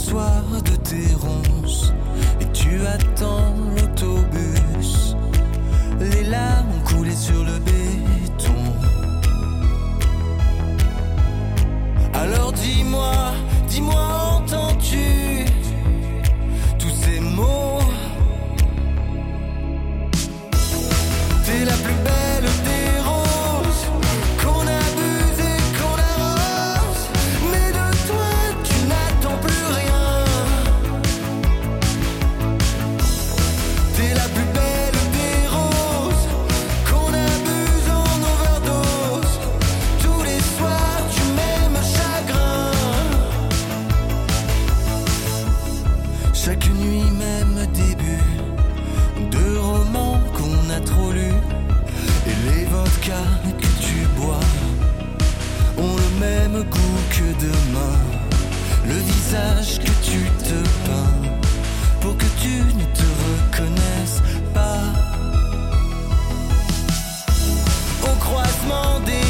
soir de tes ronces et tu attends l'autobus. Les larmes ont coulé sur le béton. Alors dis-moi, entends-tu tous ces mots? T'es la plus belle des roses qu'on abuse et qu'on arrose, mais de toi tu n'attends plus rien. T'es la plus belle des roses qu'on abuse en overdose. Tous les soirs tu m'aimes chagrin. Chaque nuit même début de romans qu'on a trop lus. Et les vodkas que tu bois ont le même goût que demain. Le visage que tu te peins pour que tu ne te reconnaisses pas. Au croisement des